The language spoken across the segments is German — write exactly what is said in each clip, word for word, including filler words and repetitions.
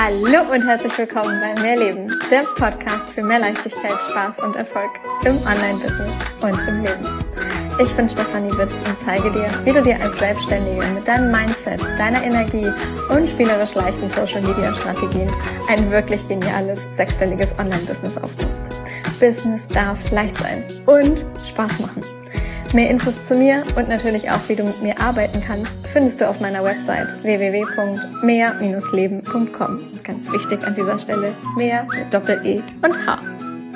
Hallo und herzlich willkommen bei Mehrleben, der Podcast für mehr Leichtigkeit, Spaß und Erfolg im Online-Business und im Leben. Ich bin Stefanie Witt und zeige dir, wie du dir als Selbstständige mit deinem Mindset, deiner Energie und spielerisch leichten Social-Media-Strategien ein wirklich geniales, sechsstelliges Online-Business aufbaust. Business darf leicht sein und Spaß machen. Mehr Infos zu mir und natürlich auch, wie du mit mir arbeiten kannst, findest du auf meiner Website w w w punkt mehr Bindestrich leben punkt com. Ganz wichtig an dieser Stelle, mehr mit Doppel-E und H.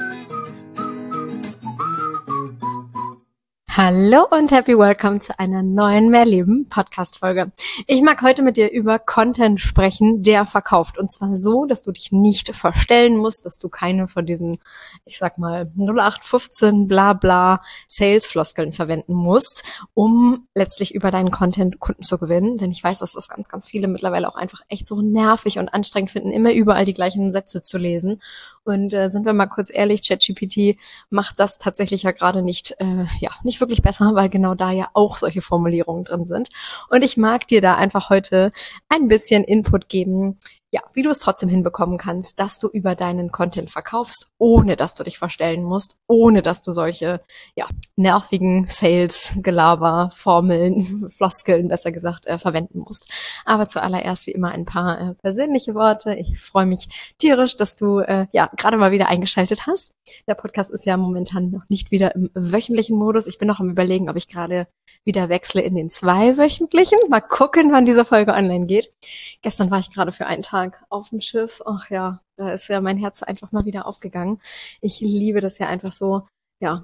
Hallo und happy welcome zu einer neuen Mehrleben Podcast-Folge. Ich mag heute mit dir über Content sprechen, der verkauft. Und zwar so, dass du dich nicht verstellen musst, dass du keine von diesen, ich sag mal, null acht fünfzehn bla bla Sales-Floskeln verwenden musst, um letztlich über deinen Content Kunden zu gewinnen. Denn ich weiß, dass das ganz, ganz viele mittlerweile auch einfach echt so nervig und anstrengend finden, immer überall die gleichen Sätze zu lesen. Und äh, sind wir mal kurz ehrlich, ChatGPT macht das tatsächlich ja gerade nicht, äh, ja, nicht wirklich besser, weil genau da ja auch solche Formulierungen drin sind. Und ich mag dir da einfach heute ein bisschen Input geben, ja, wie du es trotzdem hinbekommen kannst, dass du über deinen Content verkaufst, ohne dass du dich verstellen musst, ohne dass du solche, ja, nervigen Sales-Gelaber, Formeln, Floskeln, besser gesagt, äh, verwenden musst. Aber zuallererst wie immer ein paar äh, persönliche Worte. Ich freue mich tierisch, dass du, äh, ja, gerade mal wieder eingeschaltet hast. Der Podcast ist ja momentan noch nicht wieder im wöchentlichen Modus. Ich bin noch am Überlegen, ob ich gerade wieder wechsle in den zweiwöchentlichen. Mal gucken, wann diese Folge online geht. Gestern war ich gerade für einen Tag auf dem Schiff. Ach ja, da ist ja mein Herz einfach mal wieder aufgegangen. Ich liebe das ja einfach so, ja,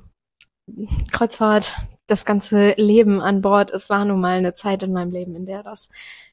Kreuzfahrt, das ganze Leben an Bord. Es war nun mal eine Zeit in meinem Leben, in der das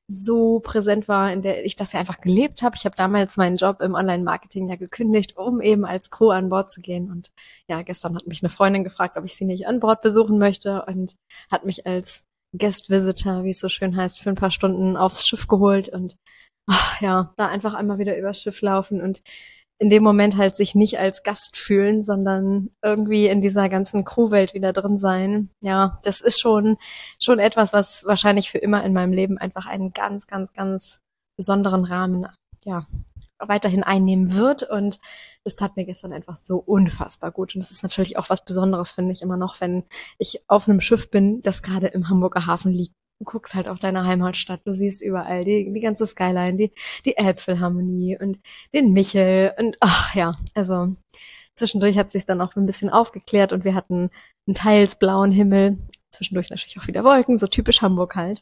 so präsent war, in der ich das ja einfach gelebt habe. Ich habe damals meinen Job im Online-Marketing ja gekündigt, um eben als Crew an Bord zu gehen. Und ja, gestern hat mich eine Freundin gefragt, ob ich sie nicht an Bord besuchen möchte und hat mich als Guest Visitor, wie es so schön heißt, für ein paar Stunden aufs Schiff geholt und ach, ja, da einfach einmal wieder übers Schiff laufen und in dem Moment halt sich nicht als Gast fühlen, sondern irgendwie in dieser ganzen Crewwelt wieder drin sein. Ja, das ist schon schon etwas, was wahrscheinlich für immer in meinem Leben einfach einen ganz, ganz, ganz besonderen Rahmen, ja, weiterhin einnehmen wird. Und das tat mir gestern einfach so unfassbar gut. Und das ist natürlich auch was Besonderes, finde ich immer noch, wenn ich auf einem Schiff bin, das gerade im Hamburger Hafen liegt. Du guckst halt auf deine Heimatstadt, du siehst überall die, die ganze Skyline, die, die Elbphilharmonie und den Michel und ach ja, also zwischendurch hat sich dann auch ein bisschen aufgeklärt und wir hatten einen teils blauen Himmel, zwischendurch natürlich auch wieder Wolken, so typisch Hamburg halt.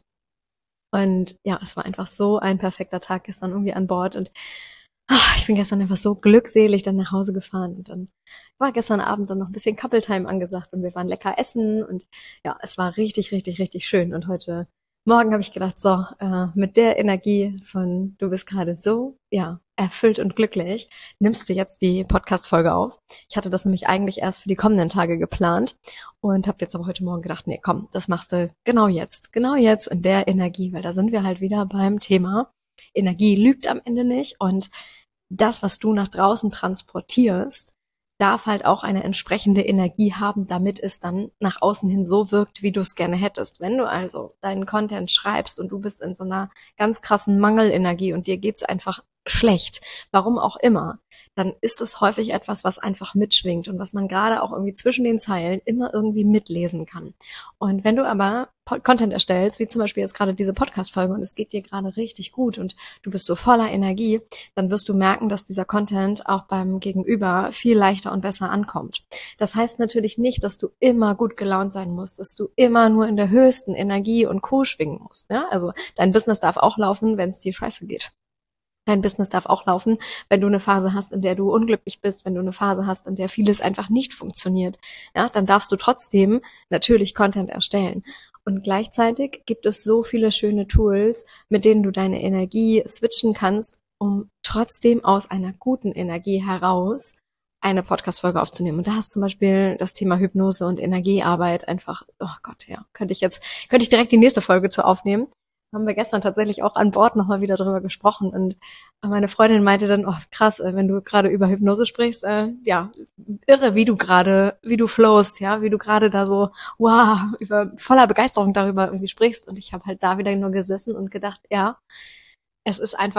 Und ja, es war einfach so ein perfekter Tag gestern irgendwie an Bord und ach, ich bin gestern einfach so glückselig dann nach Hause gefahren und dann war gestern Abend dann noch ein bisschen Couple Time angesagt und wir waren lecker essen und ja, es war richtig, richtig, richtig schön. Und heute Morgen habe ich gedacht, so, äh, mit der Energie von du bist gerade so, ja, erfüllt und glücklich, nimmst du jetzt die Podcast-Folge auf. Ich hatte das nämlich eigentlich erst für die kommenden Tage geplant und habe jetzt aber heute Morgen gedacht, nee, komm, das machst du genau jetzt, genau jetzt in der Energie, weil da sind wir halt wieder beim Thema. Energie lügt am Ende nicht und das, was du nach draußen transportierst, darf halt auch eine entsprechende Energie haben, damit es dann nach außen hin so wirkt, wie du es gerne hättest. Wenn du also deinen Content schreibst und du bist in so einer ganz krassen Mangelenergie und dir geht's einfach schlecht, warum auch immer, dann ist es häufig etwas, was einfach mitschwingt und was man gerade auch irgendwie zwischen den Zeilen immer irgendwie mitlesen kann. Und wenn du aber Content erstellst, wie zum Beispiel jetzt gerade diese Podcast-Folge und es geht dir gerade richtig gut und du bist so voller Energie, dann wirst du merken, dass dieser Content auch beim Gegenüber viel leichter und besser ankommt. Das heißt natürlich nicht, dass du immer gut gelaunt sein musst, dass du immer nur in der höchsten Energie und Co. schwingen musst. Ja? Also dein Business darf auch laufen, wenn es dir scheiße geht. Dein Business darf auch laufen, wenn du eine Phase hast, in der du unglücklich bist, wenn du eine Phase hast, in der vieles einfach nicht funktioniert. Ja, dann darfst du trotzdem natürlich Content erstellen. Und gleichzeitig gibt es so viele schöne Tools, mit denen du deine Energie switchen kannst, um trotzdem aus einer guten Energie heraus eine Podcast-Folge aufzunehmen. Und da hast zum Beispiel das Thema Hypnose und Energiearbeit einfach, oh Gott, ja, könnte ich jetzt, könnte ich direkt die nächste Folge zu aufnehmen. Haben wir gestern tatsächlich auch an Bord nochmal wieder drüber gesprochen und meine Freundin meinte dann, oh krass, wenn du gerade über Hypnose sprichst, äh, ja, irre, wie du gerade, wie du flowst, ja, wie du gerade da so, wow, über voller Begeisterung darüber irgendwie sprichst und ich habe halt da wieder nur gesessen und gedacht, ja, es ist einfach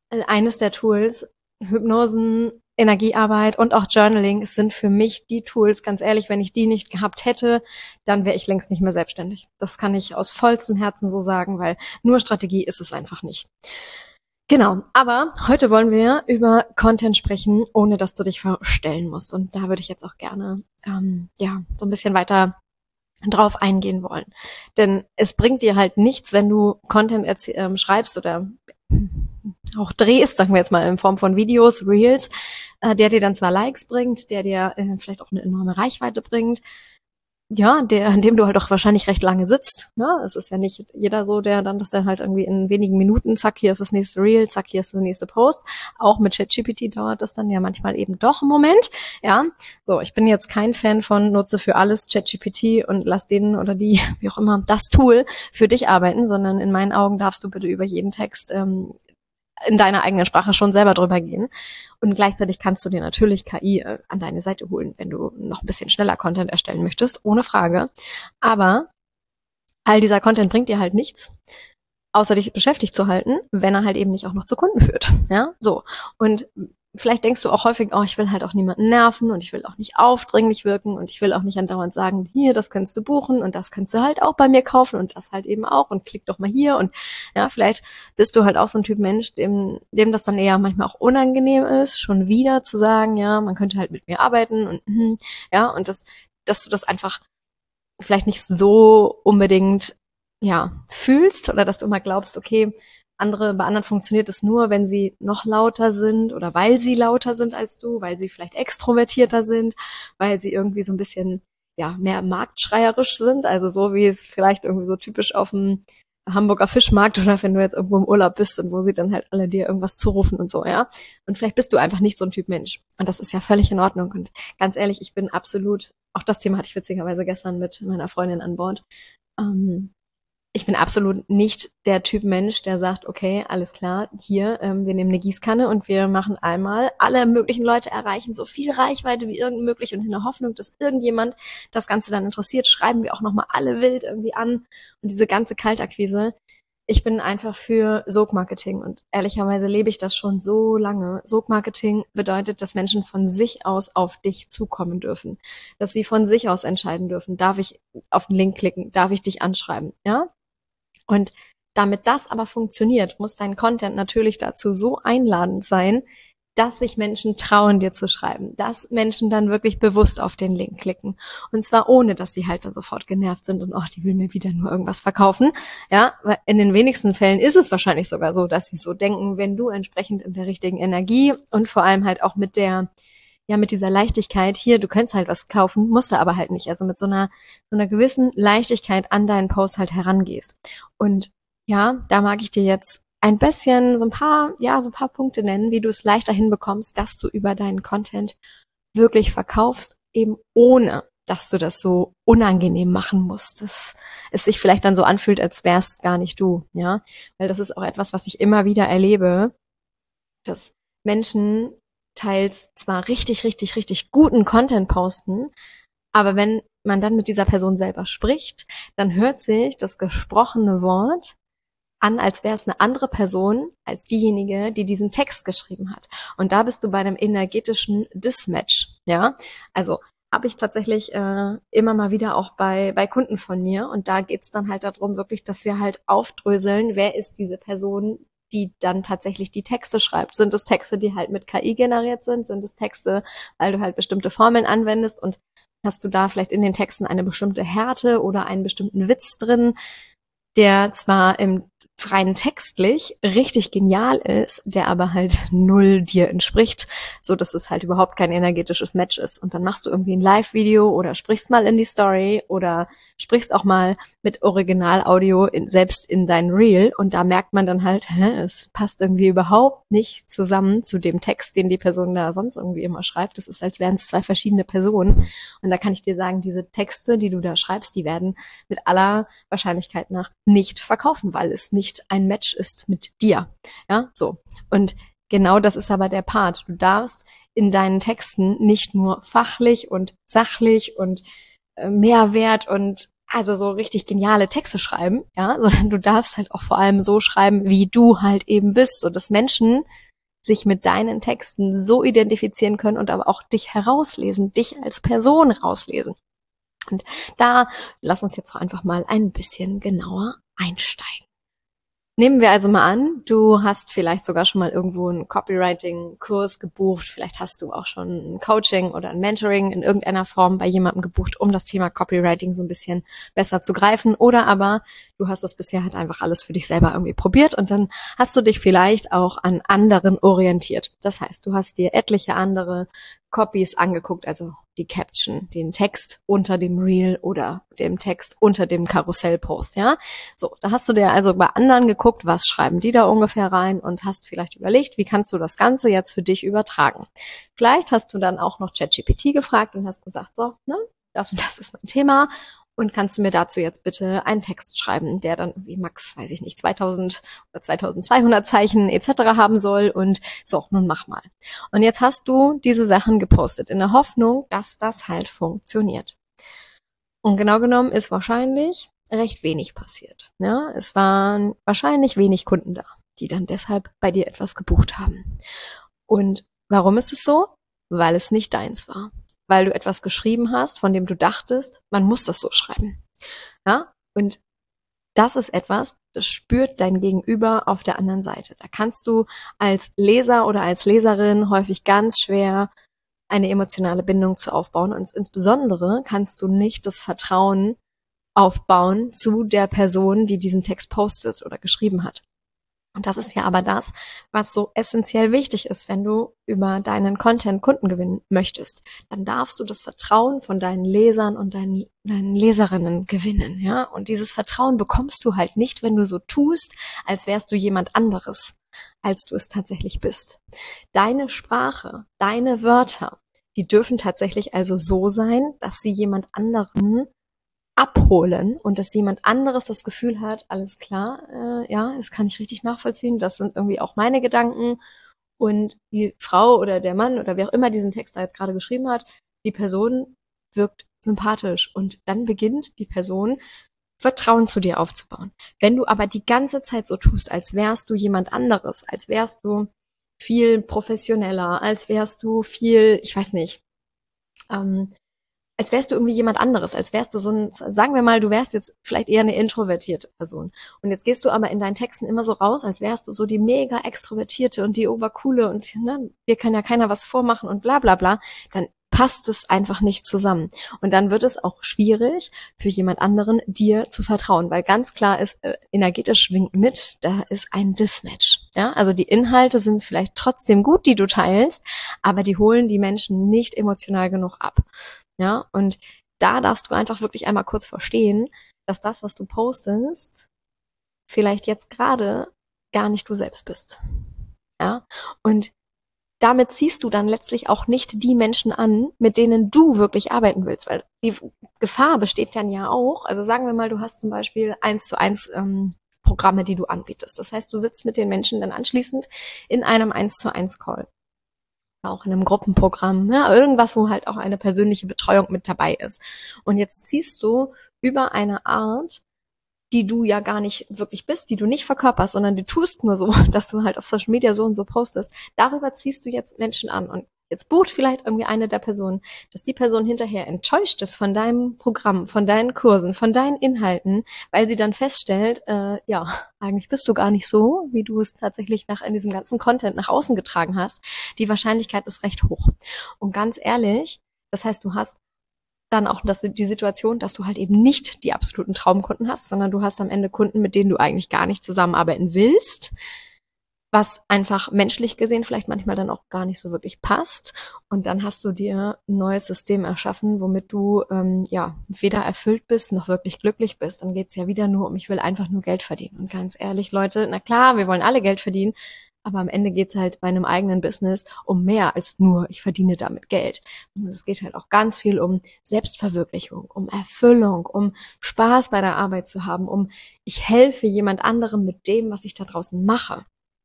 eines der Tools, Hypnosen, Energiearbeit und auch Journaling sind für mich die Tools, ganz ehrlich, wenn ich die nicht gehabt hätte, dann wäre ich längst nicht mehr selbstständig. Das kann ich aus vollstem Herzen so sagen, weil nur Strategie ist es einfach nicht. Genau, aber heute wollen wir über Content sprechen, ohne dass du dich verstellen musst. Und da würde ich jetzt auch gerne ähm, ja so ein bisschen weiter drauf eingehen wollen. Denn es bringt dir halt nichts, wenn du Content erzie- ähm, schreibst oder auch drehst, sagen wir jetzt mal in Form von Videos, Reels, äh, der dir dann zwar Likes bringt, der dir äh, vielleicht auch eine enorme Reichweite bringt, ja, der, an dem du halt auch wahrscheinlich recht lange sitzt. Ja, es ist ja nicht jeder so, der dann, dass der halt irgendwie in wenigen Minuten, zack, hier ist das nächste Reel, zack, hier ist der nächste Post. Auch mit ChatGPT dauert das dann ja manchmal eben doch einen Moment. Ja, so, ich bin jetzt kein Fan von nutze für alles ChatGPT und lass den oder die, wie auch immer, das Tool für dich arbeiten, sondern in meinen Augen darfst du bitte über jeden Text ähm, in deiner eigenen Sprache schon selber drüber gehen. Und gleichzeitig kannst du dir natürlich K I äh, an deine Seite holen, wenn du noch ein bisschen schneller Content erstellen möchtest, ohne Frage. Aber all dieser Content bringt dir halt nichts, außer dich beschäftigt zu halten, wenn er halt eben nicht auch noch zu Kunden führt. Ja, so. Und vielleicht denkst du auch häufig, oh, ich will halt auch niemanden nerven und ich will auch nicht aufdringlich wirken und ich will auch nicht andauernd sagen, hier, das kannst du buchen und das kannst du halt auch bei mir kaufen und das halt eben auch und klick doch mal hier und ja, vielleicht bist du halt auch so ein Typ Mensch, dem, dem das dann eher manchmal auch unangenehm ist, schon wieder zu sagen, ja, man könnte halt mit mir arbeiten und ja, und das, dass du das einfach vielleicht nicht so unbedingt, ja, fühlst oder dass du immer glaubst, okay, andere, bei anderen funktioniert es nur, wenn sie noch lauter sind oder weil sie lauter sind als du, weil sie vielleicht extrovertierter sind, weil sie irgendwie so ein bisschen, ja, mehr marktschreierisch sind, also so wie es vielleicht irgendwie so typisch auf dem Hamburger Fischmarkt oder wenn du jetzt irgendwo im Urlaub bist und wo sie dann halt alle dir irgendwas zurufen und so, ja. Und vielleicht bist du einfach nicht so ein Typ Mensch. Und das ist ja völlig in Ordnung. Und ganz ehrlich, ich bin absolut, auch das Thema hatte ich witzigerweise gestern mit meiner Freundin an Bord, ähm, ich bin absolut nicht der Typ Mensch, der sagt, okay, alles klar, hier, ähm, wir nehmen eine Gießkanne und wir machen einmal alle möglichen Leute erreichen, so viel Reichweite wie irgend möglich und in der Hoffnung, dass irgendjemand das Ganze dann interessiert, schreiben wir auch nochmal alle wild irgendwie an und diese ganze Kaltakquise. Ich bin einfach für Sogmarketing und ehrlicherweise lebe ich das schon so lange. Sogmarketing bedeutet, dass Menschen von sich aus auf dich zukommen dürfen, dass sie von sich aus entscheiden dürfen, darf ich auf den Link klicken, darf ich dich anschreiben, ja? Und damit das aber funktioniert, muss dein Content natürlich dazu so einladend sein, dass sich Menschen trauen, dir zu schreiben, dass Menschen dann wirklich bewusst auf den Link klicken. Und zwar ohne, dass sie halt dann sofort genervt sind und, ach, die will mir wieder nur irgendwas verkaufen. Ja, weil in den wenigsten Fällen ist es wahrscheinlich sogar so, dass sie so denken, wenn du entsprechend in der richtigen Energie und vor allem halt auch mit der ja, mit dieser Leichtigkeit, hier, du könntest halt was kaufen, musst du aber halt nicht. Also mit so einer, so einer gewissen Leichtigkeit an deinen Post halt herangehst. Und ja, da mag ich dir jetzt ein bisschen so ein paar, ja, so ein paar Punkte nennen, wie du es leichter hinbekommst, dass du über deinen Content wirklich verkaufst, eben ohne, dass du das so unangenehm machen musst, dass es sich vielleicht dann so anfühlt, als wär's gar nicht du, ja. Weil das ist auch etwas, was ich immer wieder erlebe, dass Menschen teils zwar richtig, richtig, richtig guten Content posten, aber wenn man dann mit dieser Person selber spricht, dann hört sich das gesprochene Wort an, als wäre es eine andere Person als diejenige, die diesen Text geschrieben hat. Und da bist du bei einem energetischen Dismatch, ja. Also habe ich tatsächlich äh, immer mal wieder auch bei bei Kunden von mir. Und da geht's dann halt darum, wirklich, dass wir halt aufdröseln, wer ist diese Person, die dann tatsächlich die Texte schreibt. Sind es Texte, die halt mit K I generiert sind? Sind es Texte, weil du halt bestimmte Formeln anwendest und hast du da vielleicht in den Texten eine bestimmte Härte oder einen bestimmten Witz drin, der zwar im freien textlich richtig genial ist, der aber halt null dir entspricht, so dass es halt überhaupt kein energetisches Match ist. Und dann machst du irgendwie ein Live-Video oder sprichst mal in die Story oder sprichst auch mal mit Original-Audio in, selbst in dein Reel und da merkt man dann halt, hä, es passt irgendwie überhaupt nicht zusammen zu dem Text, den die Person da sonst irgendwie immer schreibt. Das ist, als wären es zwei verschiedene Personen. Und da kann ich dir sagen, diese Texte, die du da schreibst, die werden mit aller Wahrscheinlichkeit nach nicht verkaufen, weil es nicht ein Match ist mit dir. Ja, so. Und genau das ist aber der Part. Du darfst in deinen Texten nicht nur fachlich und sachlich und äh, Mehrwert und also so richtig geniale Texte schreiben, ja, sondern du darfst halt auch vor allem so schreiben, wie du halt eben bist, so dass Menschen sich mit deinen Texten so identifizieren können und aber auch dich herauslesen, dich als Person rauslesen. Und da lass uns jetzt auch einfach mal ein bisschen genauer einsteigen. Nehmen wir also mal an, du hast vielleicht sogar schon mal irgendwo einen Copywriting-Kurs gebucht, vielleicht hast du auch schon ein Coaching oder ein Mentoring in irgendeiner Form bei jemandem gebucht, um das Thema Copywriting so ein bisschen besser zu greifen, oder aber du hast das bisher halt einfach alles für dich selber irgendwie probiert und dann hast du dich vielleicht auch an anderen orientiert. Das heißt, du hast dir etliche andere Copies angeguckt, also die Caption, den Text unter dem Reel oder dem Text unter dem Karussellpost, ja. So, da hast du dir also bei anderen geguckt, was schreiben die da ungefähr rein und hast vielleicht überlegt, wie kannst du das Ganze jetzt für dich übertragen. Vielleicht hast du dann auch noch ChatGPT gefragt und hast gesagt, so, ne, das und das ist mein Thema. Und kannst du mir dazu jetzt bitte einen Text schreiben, der dann irgendwie max, weiß ich nicht, zweitausend oder zweitausendzweihundert Zeichen et cetera haben soll und so, nun mach mal. Und jetzt hast du diese Sachen gepostet in der Hoffnung, dass das halt funktioniert. Und genau genommen ist wahrscheinlich recht wenig passiert. Ja, es waren wahrscheinlich wenig Kunden da, die dann deshalb bei dir etwas gebucht haben. Und warum ist es so? Weil es nicht deins war. Weil du etwas geschrieben hast, von dem du dachtest, man muss das so schreiben. Ja? Und das ist etwas, das spürt dein Gegenüber auf der anderen Seite. Da kannst du als Leser oder als Leserin häufig ganz schwer eine emotionale Bindung zu aufbauen. Und insbesondere kannst du nicht das Vertrauen aufbauen zu der Person, die diesen Text postet oder geschrieben hat. Und das ist ja aber das, was so essentiell wichtig ist, wenn du über deinen Content Kunden gewinnen möchtest. Dann darfst du das Vertrauen von deinen Lesern und deinen, deinen Leserinnen gewinnen, ja. Und dieses Vertrauen bekommst du halt nicht, wenn du so tust, als wärst du jemand anderes, als du es tatsächlich bist. Deine Sprache, deine Wörter, die dürfen tatsächlich also so sein, dass sie jemand anderen abholen und dass jemand anderes das Gefühl hat, alles klar, äh, ja, das kann ich richtig nachvollziehen, das sind irgendwie auch meine Gedanken und die Frau oder der Mann oder wer auch immer diesen Text da jetzt gerade geschrieben hat, die Person wirkt sympathisch und dann beginnt die Person Vertrauen zu dir aufzubauen. Wenn du aber die ganze Zeit so tust, als wärst du jemand anderes, als wärst du viel professioneller, als wärst du viel, ich weiß nicht, ähm, als wärst du irgendwie jemand anderes, als wärst du so ein, sagen wir mal, du wärst jetzt vielleicht eher eine introvertierte Person. Und jetzt gehst du aber in deinen Texten immer so raus, als wärst du so die mega extrovertierte und die obercoole und ne, dir kann ja keiner was vormachen und bla bla bla, dann passt es einfach nicht zusammen. Und dann wird es auch schwierig für jemand anderen, dir zu vertrauen, weil ganz klar ist, äh, energetisch schwingt mit, da ist ein Dismatch. Ja, also die Inhalte sind vielleicht trotzdem gut, die du teilst, aber die holen die Menschen nicht emotional genug ab. Ja, und da darfst du einfach wirklich einmal kurz verstehen, dass das, was du postest, vielleicht jetzt gerade gar nicht du selbst bist. Ja, und damit ziehst du dann letztlich auch nicht die Menschen an, mit denen du wirklich arbeiten willst, weil die Gefahr besteht dann ja auch, also sagen wir mal, du hast zum Beispiel eins zu eins ähm, Programme, die du anbietest. Das heißt, du sitzt mit den Menschen dann anschließend in einem eins zu eins Call. Auch in einem Gruppenprogramm, ja, irgendwas, wo halt auch eine persönliche Betreuung mit dabei ist. Und jetzt ziehst du über eine Art, die du ja gar nicht wirklich bist, die du nicht verkörperst, sondern du tust nur so, dass du halt auf Social Media so und so postest. Darüber ziehst du jetzt Menschen an und jetzt bucht vielleicht irgendwie eine der Personen, dass die Person hinterher enttäuscht ist von deinem Programm, von deinen Kursen, von deinen Inhalten, weil sie dann feststellt, äh, ja, eigentlich bist du gar nicht so, wie du es tatsächlich nach in diesem ganzen Content nach außen getragen hast. Die Wahrscheinlichkeit ist recht hoch. Und ganz ehrlich, das heißt, du hast dann auch das, die Situation, dass du halt eben nicht die absoluten Traumkunden hast, sondern du hast am Ende Kunden, mit denen du eigentlich gar nicht zusammenarbeiten willst, was einfach menschlich gesehen vielleicht manchmal dann auch gar nicht so wirklich passt. Und dann hast du dir ein neues System erschaffen, womit du ähm, ja weder erfüllt bist noch wirklich glücklich bist. Dann geht's ja wieder nur um, ich will einfach nur Geld verdienen. Und ganz ehrlich, Leute, na klar, wir wollen alle Geld verdienen, aber am Ende geht's halt bei einem eigenen Business um mehr als nur, ich verdiene damit Geld. Und es geht halt auch ganz viel um Selbstverwirklichung, um Erfüllung, um Spaß bei der Arbeit zu haben, um ich helfe jemand anderem mit dem, was ich da draußen mache.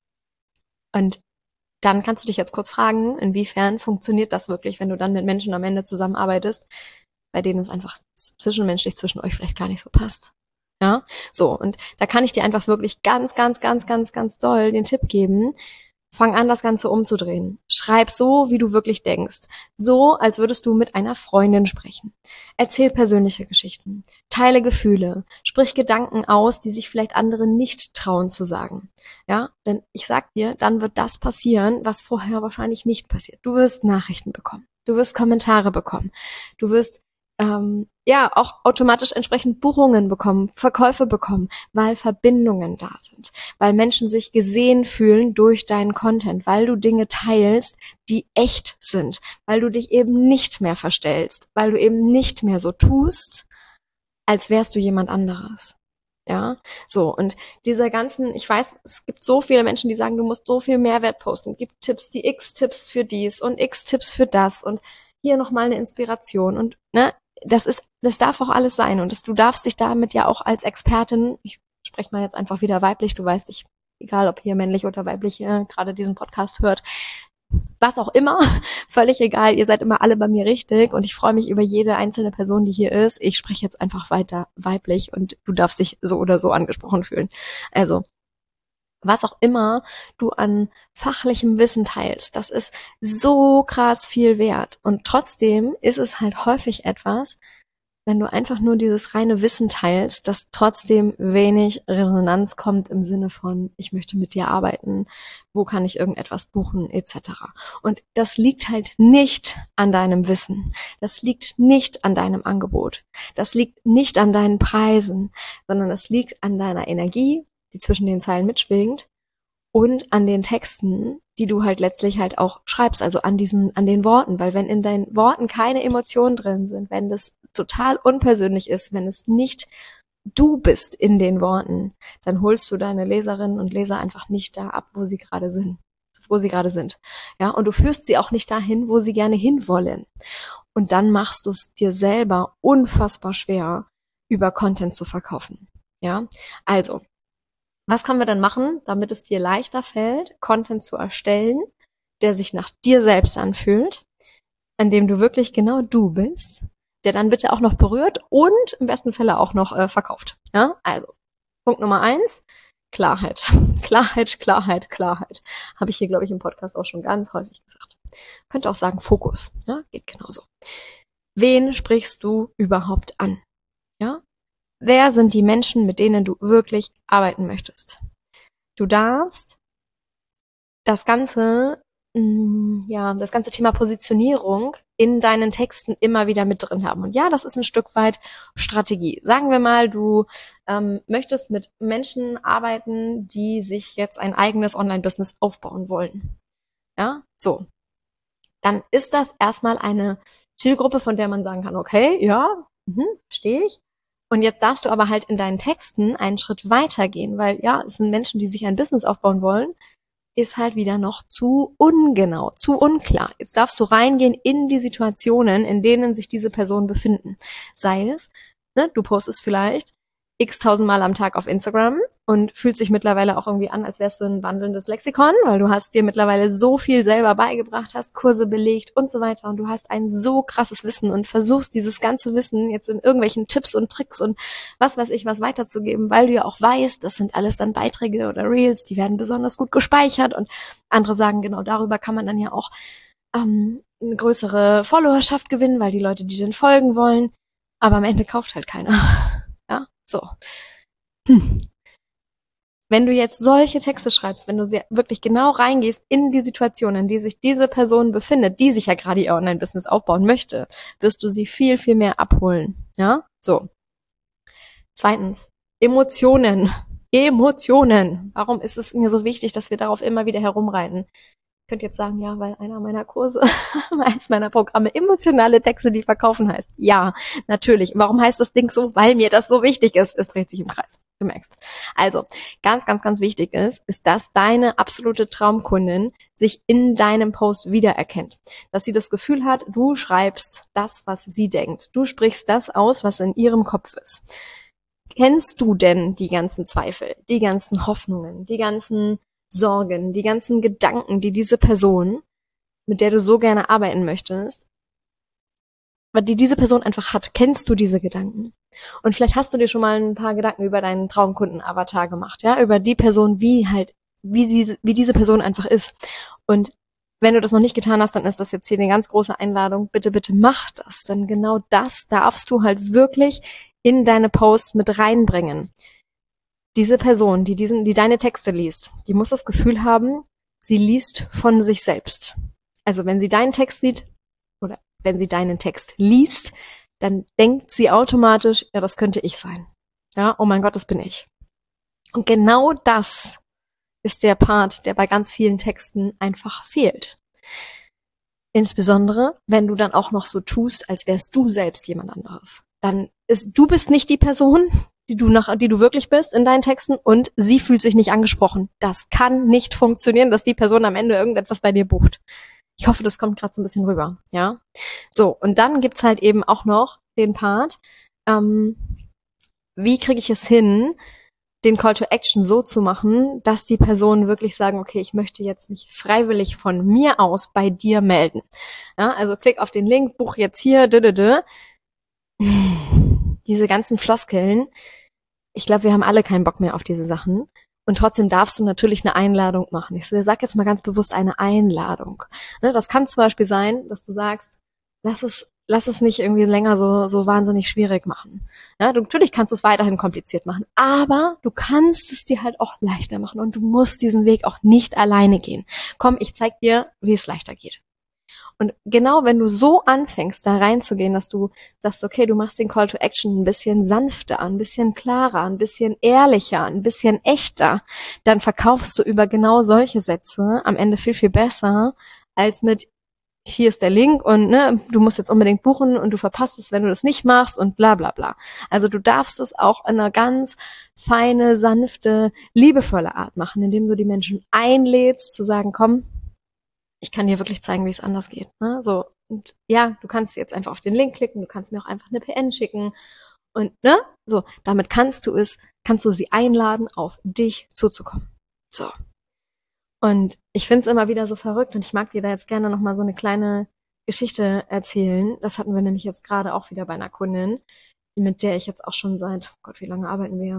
Und dann kannst du dich jetzt kurz fragen, inwiefern funktioniert das wirklich, wenn du dann mit Menschen am Ende zusammenarbeitest, bei denen es einfach zwischenmenschlich zwischen euch vielleicht gar nicht so passt. Ja, so, und da kann ich dir einfach wirklich ganz, ganz, ganz, ganz, ganz doll den Tipp geben, Fang an, das Ganze umzudrehen. Schreib so, wie du wirklich denkst. So, als würdest du mit einer Freundin sprechen. Erzähl persönliche Geschichten. Teile Gefühle. Sprich Gedanken aus, die sich vielleicht andere nicht trauen zu sagen. Ja, denn ich sag dir, dann wird das passieren, was vorher wahrscheinlich nicht passiert. Du wirst Nachrichten bekommen. Du wirst Kommentare bekommen. Du wirst ähm, ja auch automatisch entsprechend Buchungen bekommen, Verkäufe bekommen, weil Verbindungen da sind, weil Menschen sich gesehen fühlen durch deinen Content, weil du Dinge teilst, die echt sind, weil du dich eben nicht mehr verstellst, weil du eben nicht mehr so tust, als wärst du jemand anderes. Ja, so, und dieser ganzen, ich weiß, es gibt so viele Menschen, die sagen, du musst so viel Mehrwert posten. Es gibt Tipps, die X-Tipps für dies und X-Tipps für das und hier nochmal eine Inspiration und, ne, das ist, das darf auch alles sein und das, du darfst dich damit ja auch als Expertin, ich spreche mal jetzt einfach wieder weiblich, du weißt, ich, egal ob hier männlich oder weiblich, äh, gerade diesen Podcast hört, was auch immer, völlig egal, ihr seid immer alle bei mir richtig und ich freue mich über jede einzelne Person, die hier ist. Ich spreche jetzt einfach weiter weiblich und du darfst dich so oder so angesprochen fühlen. Also, was auch immer du an fachlichem Wissen teilst, das ist so krass viel wert. Und trotzdem ist es halt häufig etwas, wenn du einfach nur dieses reine Wissen teilst, dass trotzdem wenig Resonanz kommt im Sinne von, ich möchte mit dir arbeiten, wo kann ich irgendetwas buchen, et cetera. Und das liegt halt nicht an deinem Wissen, das liegt nicht an deinem Angebot, das liegt nicht an deinen Preisen, sondern es liegt an deiner Energie, die zwischen den Zeilen mitschwingt, und an den Texten, die du halt letztlich halt auch schreibst, also an diesen, an den Worten, weil wenn in deinen Worten keine Emotionen drin sind, wenn das total unpersönlich ist, wenn es nicht du bist in den Worten, dann holst du deine Leserinnen und Leser einfach nicht da ab, wo sie gerade sind, wo sie gerade sind. Ja, und du führst sie auch nicht dahin, wo sie gerne hinwollen. Und dann machst du es dir selber unfassbar schwer, über Content zu verkaufen. Ja, also, was können wir dann machen, damit es dir leichter fällt, Content zu erstellen, der sich nach dir selbst anfühlt, an dem du wirklich genau du bist, der dann bitte auch noch berührt und im besten Falle auch noch äh, verkauft. Ja, also Punkt Nummer eins, Klarheit. Klarheit, Klarheit, Klarheit. Habe ich hier, glaube ich, im Podcast auch schon ganz häufig gesagt. Könnte auch sagen Fokus. Ja, geht genauso. Wen sprichst du überhaupt an? Ja, wer sind die Menschen, mit denen du wirklich arbeiten möchtest? Du darfst das ganze, mh, ja, das ganze Thema Positionierung in deinen Texten immer wieder mit drin haben. Und ja, das ist ein Stück weit Strategie. Sagen wir mal, du ähm, möchtest mit Menschen arbeiten, die sich jetzt ein eigenes Online-Business aufbauen wollen. Ja, so. Dann ist das erstmal eine Zielgruppe, von der man sagen kann, okay, ja, mhm, verstehe ich. Und jetzt darfst du aber halt in deinen Texten einen Schritt weitergehen, weil ja, es sind Menschen, die sich ein Business aufbauen wollen, ist halt wieder noch zu ungenau, zu unklar. Jetzt darfst du reingehen in die Situationen, in denen sich diese Personen befinden. Sei es, ne, du postest vielleicht x tausendmal am Tag auf Instagram und fühlst dich mittlerweile auch irgendwie an, als wärst du ein wandelndes Lexikon, weil du hast dir mittlerweile so viel selber beigebracht, hast Kurse belegt und so weiter und du hast ein so krasses Wissen und versuchst dieses ganze Wissen jetzt in irgendwelchen Tipps und Tricks und was weiß ich was weiterzugeben, weil du ja auch weißt, das sind alles dann Beiträge oder Reels, die werden besonders gut gespeichert und andere sagen, genau darüber kann man dann ja auch ähm, eine größere Followerschaft gewinnen, weil die Leute, die den folgen wollen, aber am Ende kauft halt keiner. Ja, so. Hm. Wenn du jetzt solche Texte schreibst, wenn du sehr, wirklich genau reingehst in die Situation, in die sich diese Person befindet, die sich ja gerade ihr Online-Business aufbauen möchte, wirst du sie viel, viel mehr abholen. Ja, so. Zweitens, Emotionen. Emotionen. Warum ist es mir so wichtig, dass wir darauf immer wieder herumreiten? Ich könnte jetzt sagen, ja, weil einer meiner Kurse, eins meiner Programme emotionale Texte, die verkaufen heißt. Ja, natürlich. Warum heißt das Ding so? Weil mir das so wichtig ist. Es dreht sich im Kreis. Du merkst. Also, ganz, ganz, ganz wichtig ist, ist, dass deine absolute Traumkundin sich in deinem Post wiedererkennt. Dass sie das Gefühl hat, du schreibst das, was sie denkt. Du sprichst das aus, was in ihrem Kopf ist. Kennst du denn die ganzen Zweifel, die ganzen Hoffnungen, die ganzen Sorgen, die ganzen Gedanken, die diese Person, mit der du so gerne arbeiten möchtest, die diese Person einfach hat, kennst du diese Gedanken? Und vielleicht hast du dir schon mal ein paar Gedanken über deinen Traumkunden-Avatar gemacht, ja, über die Person, wie halt wie sie, wie diese Person einfach ist. Und wenn du das noch nicht getan hast, dann ist das jetzt hier eine ganz große Einladung. Bitte, bitte mach das, denn genau das darfst du halt wirklich in deine Posts mit reinbringen. Diese Person, die diesen, die deine Texte liest, die muss das Gefühl haben, sie liest von sich selbst. Also wenn sie deinen Text sieht oder wenn sie deinen Text liest, dann denkt sie automatisch, ja, das könnte ich sein. Ja, oh mein Gott, das bin ich. Und genau das ist der Part, der bei ganz vielen Texten einfach fehlt. Insbesondere, wenn du dann auch noch so tust, als wärst du selbst jemand anderes. Dann ist, du bist nicht die Person, die du nach, die du wirklich bist in deinen Texten und sie fühlt sich nicht angesprochen. Das kann nicht funktionieren, dass die Person am Ende irgendetwas bei dir bucht. Ich hoffe, das kommt gerade so ein bisschen rüber, ja. So, und dann gibt's halt eben auch noch den Part, ähm, wie kriege ich es hin, den Call to Action so zu machen, dass die Personen wirklich sagen, okay, ich möchte jetzt mich freiwillig von mir aus bei dir melden. Ja, also klick auf den Link, buch jetzt hier, d -d -d. Diese ganzen Floskeln, ich glaube, wir haben alle keinen Bock mehr auf diese Sachen. Und trotzdem darfst du natürlich eine Einladung machen. Ich sag jetzt mal ganz bewusst eine Einladung. Das kann zum Beispiel sein, dass du sagst, lass es Lass es nicht irgendwie länger so so wahnsinnig schwierig machen. Ja, du, natürlich kannst du es weiterhin kompliziert machen, aber du kannst es dir halt auch leichter machen und du musst diesen Weg auch nicht alleine gehen. Komm, ich zeig dir, wie es leichter geht. Und genau wenn du so anfängst, da reinzugehen, dass du sagst, okay, du machst den Call to Action ein bisschen sanfter, ein bisschen klarer, ein bisschen ehrlicher, ein bisschen echter, dann verkaufst du über genau solche Sätze am Ende viel, viel besser, als mit hier ist der Link und ne, du musst jetzt unbedingt buchen und du verpasst es, wenn du das nicht machst und bla bla bla. Also du darfst es auch in einer ganz feine, sanfte, liebevolle Art machen, indem du die Menschen einlädst, zu sagen, komm, ich kann dir wirklich zeigen, wie es anders geht. Ne? So, und ja, du kannst jetzt einfach auf den Link klicken, du kannst mir auch einfach eine P N schicken und ne, so, damit kannst du es, kannst du sie einladen, auf dich zuzukommen. So. Und ich find's immer wieder so verrückt und ich mag dir da jetzt gerne nochmal so eine kleine Geschichte erzählen. Das hatten wir nämlich jetzt gerade auch wieder bei einer Kundin, mit der ich jetzt auch schon seit, oh Gott, wie lange arbeiten wir?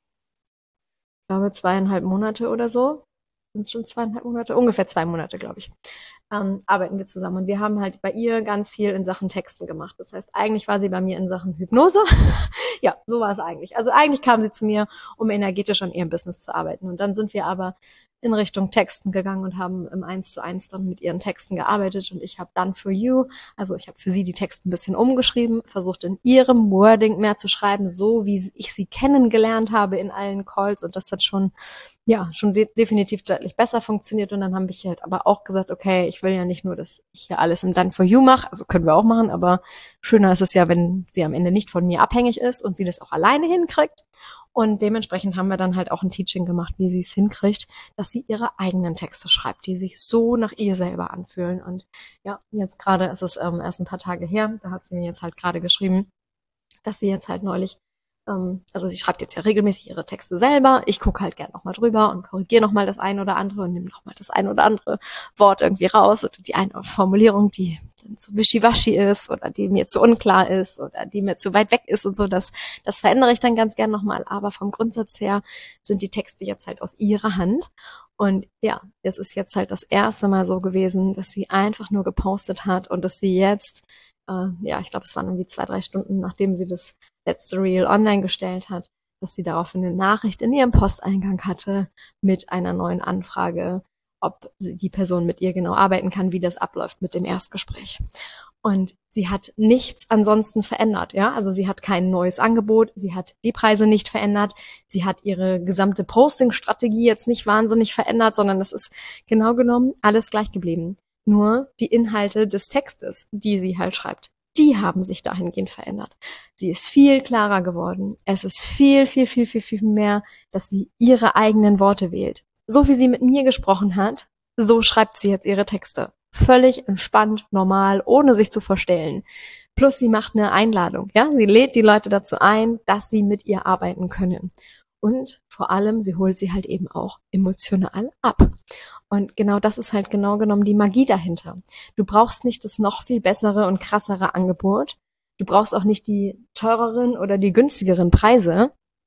Ich glaube zweieinhalb Monate oder so. Sind es schon zweieinhalb Monate? Ungefähr zwei Monate, glaube ich. Ähm, arbeiten wir zusammen. Und wir haben halt bei ihr ganz viel in Sachen Texten gemacht. Das heißt, eigentlich war sie bei mir in Sachen Hypnose. Ja, so war es eigentlich. Also eigentlich kam sie zu mir, um energetisch an ihrem Business zu arbeiten. Und dann sind wir aber in Richtung Texten gegangen und haben im Eins zu Eins dann mit ihren Texten gearbeitet und ich habe dann for you, also ich habe für sie die Texte ein bisschen umgeschrieben, versucht in ihrem Wording mehr zu schreiben, so wie ich sie kennengelernt habe in allen Calls und das hat schon, ja, schon de- definitiv deutlich besser funktioniert und dann habe ich halt aber auch gesagt, okay, ich will ja nicht nur, dass ich hier alles im Done for you mache, also können wir auch machen, aber schöner ist es ja, wenn sie am Ende nicht von mir abhängig ist und sie das auch alleine hinkriegt. Und dementsprechend haben wir dann halt auch ein Teaching gemacht, wie sie es hinkriegt, dass sie ihre eigenen Texte schreibt, die sich so nach ihr selber anfühlen. Und ja, jetzt gerade ist es ähm, erst ein paar Tage her, da hat sie mir jetzt halt gerade geschrieben, dass sie jetzt halt neulich, ähm, also sie schreibt jetzt ja regelmäßig ihre Texte selber. Ich gucke halt gern nochmal drüber und korrigiere nochmal das ein oder andere und nehme nochmal das ein oder andere Wort irgendwie raus oder die eine Formulierung, die zu wischiwaschi ist oder die mir zu unklar ist oder die mir zu weit weg ist und so, das, das verändere ich dann ganz gern nochmal. Aber vom Grundsatz her sind die Texte jetzt halt aus ihrer Hand. Und ja, es ist jetzt halt das erste Mal so gewesen, dass sie einfach nur gepostet hat und dass sie jetzt, äh, ja, ich glaube, es waren irgendwie zwei, drei Stunden, nachdem sie das letzte Reel online gestellt hat, dass sie daraufhin eine Nachricht in ihrem Posteingang hatte mit einer neuen Anfrage, ob die Person mit ihr genau arbeiten kann, wie das abläuft mit dem Erstgespräch. Und sie hat nichts ansonsten verändert, ja, also sie hat kein neues Angebot, sie hat die Preise nicht verändert, sie hat ihre gesamte Posting-Strategie jetzt nicht wahnsinnig verändert, sondern es ist genau genommen alles gleich geblieben. Nur die Inhalte des Textes, die sie halt schreibt, die haben sich dahingehend verändert. Sie ist viel klarer geworden. Es ist viel, viel, viel, viel, viel mehr, dass sie ihre eigenen Worte wählt. So wie sie mit mir gesprochen hat, so schreibt sie jetzt ihre Texte. Völlig entspannt, normal, ohne sich zu verstellen. Plus sie macht eine Einladung, ja, sie lädt die Leute dazu ein, dass sie mit ihr arbeiten können. Und vor allem, sie holt sie halt eben auch emotional ab. Und genau das ist halt genau genommen die Magie dahinter. Du brauchst nicht das noch viel bessere und krassere Angebot. Du brauchst auch nicht die teureren oder die günstigeren Preise.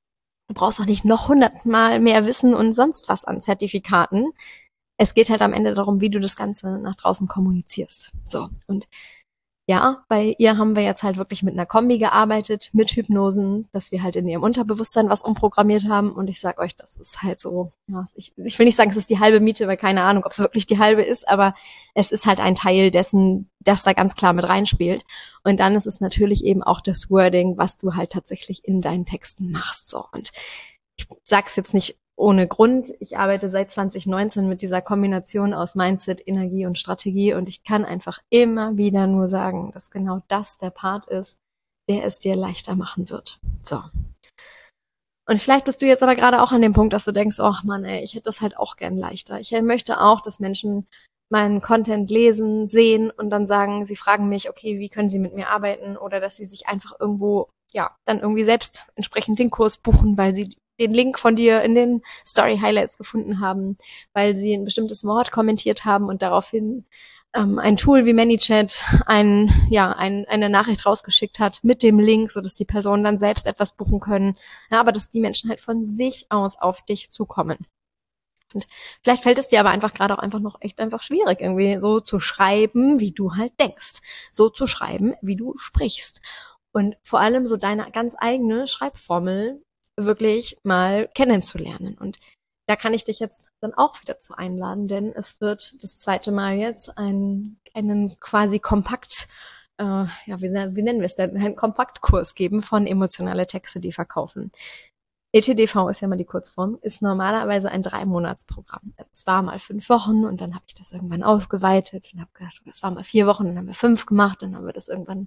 Du brauchst auch nicht noch hundertmal mehr Wissen und sonst was an Zertifikaten. Es geht halt am Ende darum, wie du das Ganze nach draußen kommunizierst. So, und ja, bei ihr haben wir jetzt halt wirklich mit einer Kombi gearbeitet, mit Hypnosen, dass wir halt in ihrem Unterbewusstsein was umprogrammiert haben. Und ich sag euch, das ist halt so, ja, ich, ich will nicht sagen, es ist die halbe Miete, weil keine Ahnung, ob es wirklich die halbe ist, aber es ist halt ein Teil dessen, das da ganz klar mit reinspielt. Und dann ist es natürlich eben auch das Wording, was du halt tatsächlich in deinen Texten machst. So, und ich sag's jetzt nicht ohne Grund. Ich arbeite seit zwanzig neunzehn mit dieser Kombination aus Mindset, Energie und Strategie und ich kann einfach immer wieder nur sagen, dass genau das der Part ist, der es dir leichter machen wird. So. Und vielleicht bist du jetzt aber gerade auch an dem Punkt, dass du denkst, oh Mann, ey, ich hätte das halt auch gern leichter. Ich möchte auch, dass Menschen meinen Content lesen, sehen und dann sagen, sie fragen mich, okay, wie können sie mit mir arbeiten oder dass sie sich einfach irgendwo, ja, dann irgendwie selbst entsprechend den Kurs buchen, weil sie den Link von dir in den Story Highlights gefunden haben, weil sie ein bestimmtes Wort kommentiert haben und daraufhin ähm, ein Tool wie ManyChat ein, ja, ein, eine Nachricht rausgeschickt hat mit dem Link, so dass die Personen dann selbst etwas buchen können, ja, aber dass die Menschen halt von sich aus auf dich zukommen. Und vielleicht fällt es dir aber einfach gerade auch einfach noch echt einfach schwierig, irgendwie so zu schreiben, wie du halt denkst, so zu schreiben, wie du sprichst und vor allem so deine ganz eigene Schreibformel wirklich mal kennenzulernen. Und da kann ich dich jetzt dann auch wieder zu einladen, denn es wird das zweite Mal jetzt ein, einen quasi Kompakt, äh, ja, wie, wie nennen wir es denn, einen Kompaktkurs geben von emotionale Texte, die verkaufen. E T D V ist ja mal die Kurzform, ist normalerweise ein Drei-Monats-Programm. Es war mal fünf Wochen und dann habe ich das irgendwann ausgeweitet und habe gedacht, es war mal vier Wochen, dann haben wir fünf gemacht, dann haben wir das irgendwann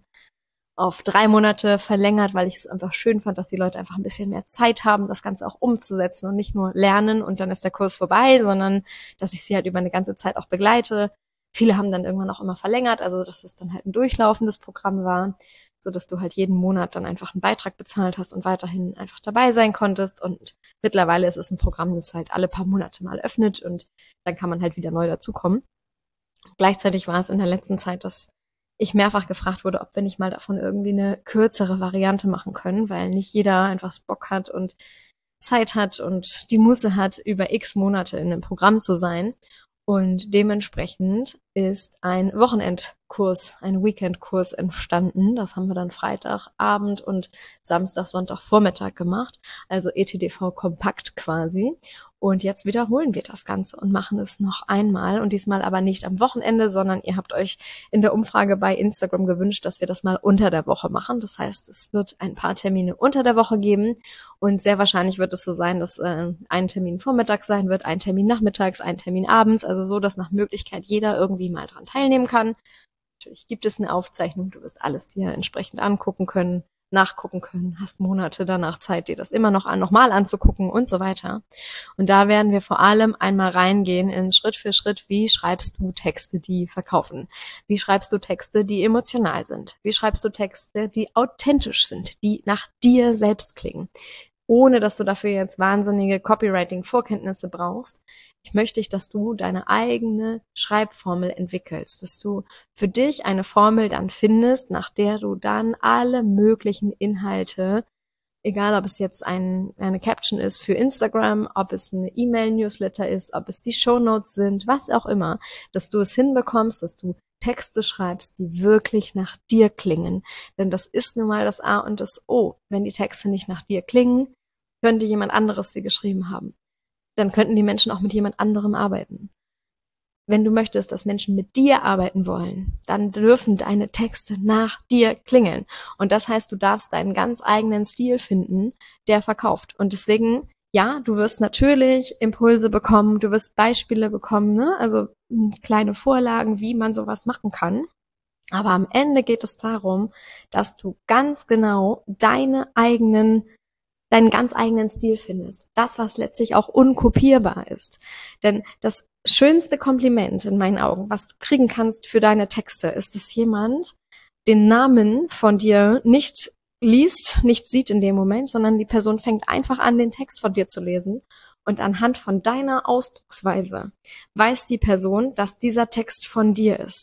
auf drei Monate verlängert, weil ich es einfach schön fand, dass die Leute einfach ein bisschen mehr Zeit haben, das Ganze auch umzusetzen und nicht nur lernen und dann ist der Kurs vorbei, sondern dass ich sie halt über eine ganze Zeit auch begleite. Viele haben dann irgendwann auch immer verlängert, also dass es dann halt ein durchlaufendes Programm war, so dass du halt jeden Monat dann einfach einen Beitrag bezahlt hast und weiterhin einfach dabei sein konntest. Und mittlerweile ist es ein Programm, das halt alle paar Monate mal öffnet und dann kann man halt wieder neu dazukommen. Gleichzeitig war es in der letzten Zeit, dass ich mehrfach gefragt wurde, ob wir nicht mal davon irgendwie eine kürzere Variante machen können, weil nicht jeder einfach Bock hat und Zeit hat und die Muße hat, über x Monate in einem Programm zu sein. Und dementsprechend ist ein Wochenendkurs, ein Weekendkurs entstanden. Das haben wir dann Freitagabend und Samstag, Sonntagvormittag gemacht. Also E T D V kompakt quasi. Und jetzt wiederholen wir das Ganze und machen es noch einmal. Und diesmal aber nicht am Wochenende, sondern ihr habt euch in der Umfrage bei Instagram gewünscht, dass wir das mal unter der Woche machen. Das heißt, es wird ein paar Termine unter der Woche geben. Und sehr wahrscheinlich wird es so sein, dass äh, ein Termin vormittags sein wird, ein Termin nachmittags, ein Termin abends. Also so, dass nach Möglichkeit jeder irgendwie mal dran teilnehmen kann. Natürlich gibt es eine Aufzeichnung. Du wirst alles dir entsprechend angucken können, nachgucken können, hast Monate danach Zeit, dir das immer noch an, nochmal anzugucken und so weiter. Und da werden wir vor allem einmal reingehen in Schritt für Schritt, wie schreibst du Texte, die verkaufen? Wie schreibst du Texte, die emotional sind? Wie schreibst du Texte, die authentisch sind, die nach dir selbst klingen? Ohne dass du dafür jetzt wahnsinnige Copywriting-Vorkenntnisse brauchst. Ich möchte, dass du deine eigene Schreibformel entwickelst, dass du für dich eine Formel dann findest, nach der du dann alle möglichen Inhalte, egal ob es jetzt ein, eine Caption ist für Instagram, ob es eine E-Mail-Newsletter ist, ob es die Shownotes sind, was auch immer, dass du es hinbekommst, dass du Texte schreibst, die wirklich nach dir klingen. Denn das ist nun mal das A und das O. Wenn die Texte nicht nach dir klingen, könnte jemand anderes sie geschrieben haben. Dann könnten die Menschen auch mit jemand anderem arbeiten. Wenn du möchtest, dass Menschen mit dir arbeiten wollen, dann dürfen deine Texte nach dir klingeln. Und das heißt, du darfst deinen ganz eigenen Stil finden, der verkauft. Und deswegen, ja, du wirst natürlich Impulse bekommen, du wirst Beispiele bekommen, ne? Also kleine Vorlagen, wie man sowas machen kann. Aber am Ende geht es darum, dass du ganz genau deine eigenen deinen ganz eigenen Stil findest. Das, was letztlich auch unkopierbar ist. Denn das schönste Kompliment in meinen Augen, was du kriegen kannst für deine Texte, ist, dass jemand den Namen von dir nicht liest, nicht sieht in dem Moment, sondern die Person fängt einfach an, den Text von dir zu lesen. Und anhand von deiner Ausdrucksweise weiß die Person, dass dieser Text von dir ist.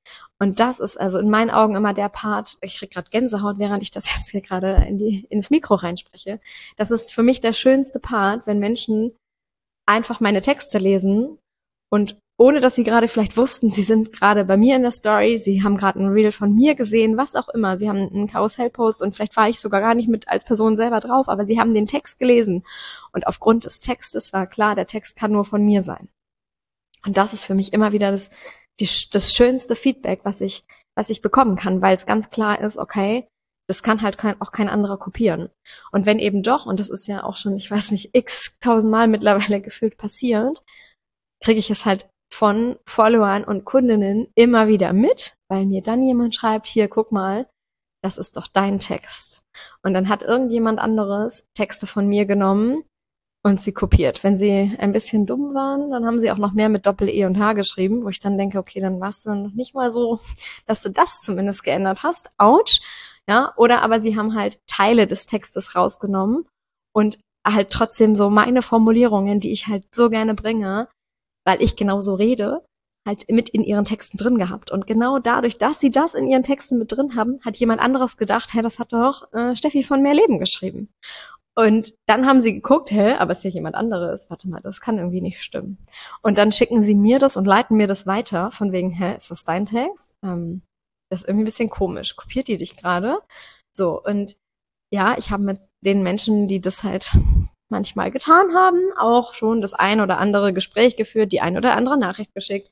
Und das ist also in meinen Augen immer der Part, ich krieg gerade Gänsehaut, während ich das jetzt hier gerade in die, ins Mikro reinspreche. Das ist für mich der schönste Part, wenn Menschen einfach meine Texte lesen und ohne, dass sie gerade vielleicht wussten, sie sind gerade bei mir in der Story, sie haben gerade ein Reel von mir gesehen, was auch immer. Sie haben einen Karussellpost und vielleicht war ich sogar gar nicht mit als Person selber drauf, aber sie haben den Text gelesen. Und aufgrund des Textes war klar, der Text kann nur von mir sein. Und das ist für mich immer wieder das, die, das schönste Feedback, was ich, was ich bekommen kann, weil es ganz klar ist, okay, das kann halt kein, auch kein anderer kopieren. Und wenn eben doch, und das ist ja auch schon, ich weiß nicht, x tausendmal mittlerweile gefühlt passiert, kriege ich es halt von Followern und Kundinnen immer wieder mit, weil mir dann jemand schreibt, hier, guck mal, das ist doch dein Text. Und dann hat irgendjemand anderes Texte von mir genommen und sie kopiert. Wenn sie ein bisschen dumm waren, dann haben sie auch noch mehr mit Doppel-E und H geschrieben, wo ich dann denke, okay, dann warst du noch nicht mal so, dass du das zumindest geändert hast. Autsch. Ja, oder aber sie haben halt Teile des Textes rausgenommen und halt trotzdem so meine Formulierungen, die ich halt so gerne bringe, weil ich genauso rede, halt mit in ihren Texten drin gehabt. Und genau dadurch, dass sie das in ihren Texten mit drin haben, hat jemand anderes gedacht, hä, das hat doch äh, Steffi von Mehr Leben geschrieben. Und dann haben sie geguckt, hä, aber ist ja jemand anderes. Warte mal, das kann irgendwie nicht stimmen. Und dann schicken sie mir das und leiten mir das weiter, von wegen, hä, ist das dein Text? Ähm, das ist irgendwie ein bisschen komisch. Kopiert die dich gerade? So, und ja, ich habe mit den Menschen, die das halt manchmal getan haben, auch schon das ein oder andere Gespräch geführt, die ein oder andere Nachricht geschickt,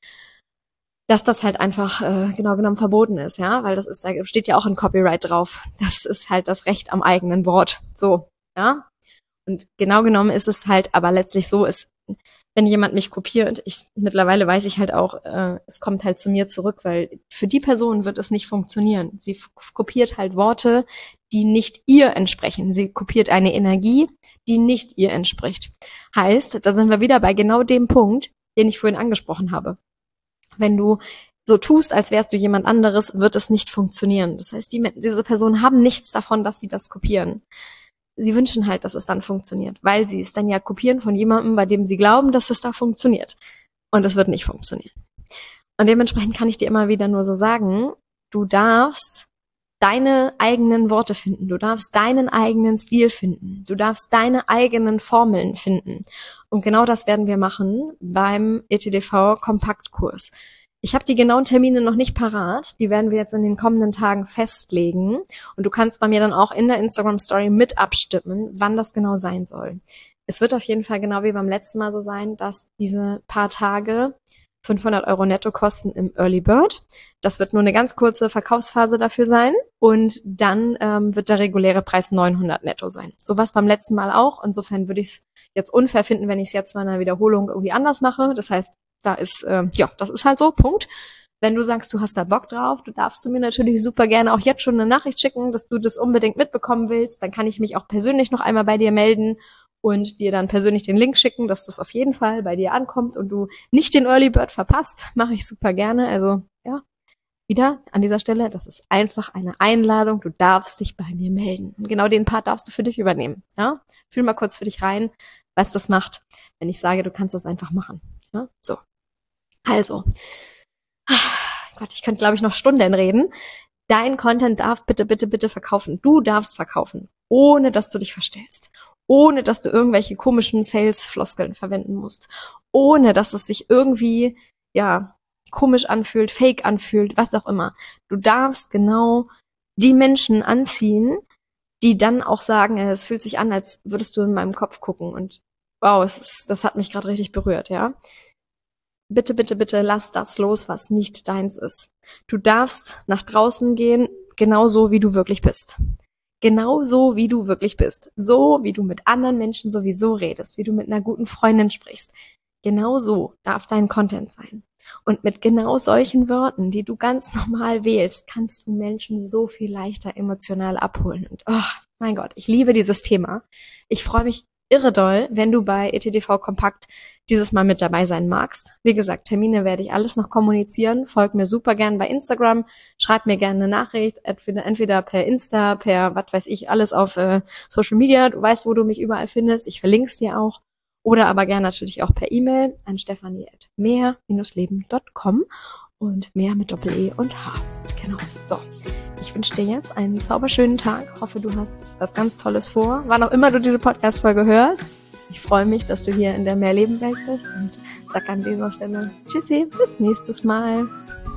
dass das halt einfach äh, genau genommen verboten ist, ja, weil das ist, da steht ja auch ein Copyright drauf. Das ist halt das Recht am eigenen Wort, so, ja. Und genau genommen ist es halt, aber letztlich so ist, wenn jemand mich kopiert, ich mittlerweile weiß ich halt auch, äh, es kommt halt zu mir zurück, weil für die Person wird es nicht funktionieren. Sie f- kopiert halt Worte, die nicht ihr entsprechen. Sie kopiert eine Energie, die nicht ihr entspricht. Heißt, da sind wir wieder bei genau dem Punkt, den ich vorhin angesprochen habe. Wenn du so tust, als wärst du jemand anderes, wird es nicht funktionieren. Das heißt, die, diese Personen haben nichts davon, dass sie das kopieren. Sie wünschen halt, dass es dann funktioniert, weil sie es dann ja kopieren von jemandem, bei dem sie glauben, dass es da funktioniert. Und es wird nicht funktionieren. Und dementsprechend kann ich dir immer wieder nur so sagen, du darfst deine eigenen Worte finden, du darfst deinen eigenen Stil finden, du darfst deine eigenen Formeln finden. Und genau das werden wir machen beim E T D V-Kompaktkurs. Ich habe die genauen Termine noch nicht parat, die werden wir jetzt in den kommenden Tagen festlegen und du kannst bei mir dann auch in der Instagram-Story mit abstimmen, wann das genau sein soll. Es wird auf jeden Fall genau wie beim letzten Mal so sein, dass diese paar Tage fünfhundert Euro netto kosten im Early Bird. Das wird nur eine ganz kurze Verkaufsphase dafür sein und dann ähm, wird der reguläre Preis neunhundert netto sein. So was beim letzten Mal auch. Insofern würde ich es jetzt unfair finden, wenn ich es jetzt bei einer Wiederholung irgendwie anders mache. Das heißt, da ist, äh, ja, das ist halt so, Punkt. Wenn du sagst, du hast da Bock drauf, du darfst du mir natürlich super gerne auch jetzt schon eine Nachricht schicken, dass du das unbedingt mitbekommen willst. Dann kann ich mich auch persönlich noch einmal bei dir melden und dir dann persönlich den Link schicken, dass das auf jeden Fall bei dir ankommt und du nicht den Early Bird verpasst. Mache ich super gerne. Also ja, wieder an dieser Stelle, das ist einfach eine Einladung. Du darfst dich bei mir melden. Und genau den Part darfst du für dich übernehmen. Ja, fühl mal kurz für dich rein, was das macht, wenn ich sage, du kannst das einfach machen. Ja, so. Also, Gott, ich könnte, glaube ich, noch Stunden reden. Dein Content darf bitte, bitte, bitte verkaufen. Du darfst verkaufen, ohne dass du dich verstellst. Ohne dass du irgendwelche komischen Sales-Floskeln verwenden musst. Ohne dass es sich irgendwie, ja, komisch anfühlt, fake anfühlt, was auch immer. Du darfst genau die Menschen anziehen, die dann auch sagen, es fühlt sich an, als würdest du in meinem Kopf gucken. Und wow, es ist, das hat mich gerade richtig berührt, ja. Bitte, bitte, bitte lass das los, was nicht deins ist. Du darfst nach draußen gehen, genauso wie du wirklich bist. Genauso wie du wirklich bist. So wie du mit anderen Menschen sowieso redest, wie du mit einer guten Freundin sprichst. Genauso darf dein Content sein. Und mit genau solchen Wörtern, die du ganz normal wählst, kannst du Menschen so viel leichter emotional abholen. Und oh mein Gott, ich liebe dieses Thema. Ich freue mich irre doll, wenn du bei E T D V Kompakt dieses Mal mit dabei sein magst. Wie gesagt, Termine werde ich alles noch kommunizieren. Folg mir super gern bei Instagram. Schreib mir gerne eine Nachricht, entweder, entweder per Insta, per was weiß ich, alles auf äh, Social Media. Du weißt, wo du mich überall findest. Ich verlinke es dir auch. Oder aber gerne natürlich auch per E-Mail an stefanie at mehr Bindestrich leben Punkt com. und Mehr mit Doppel-E und H. Genau. So. Ich wünsche dir jetzt einen zauberschönen Tag. Hoffe, du hast was ganz Tolles vor. Wann auch immer du diese Podcast-Folge hörst. Ich freue mich, dass du hier in der Mehrleben-Welt bist und sag an dieser Stelle Tschüssi, bis nächstes Mal.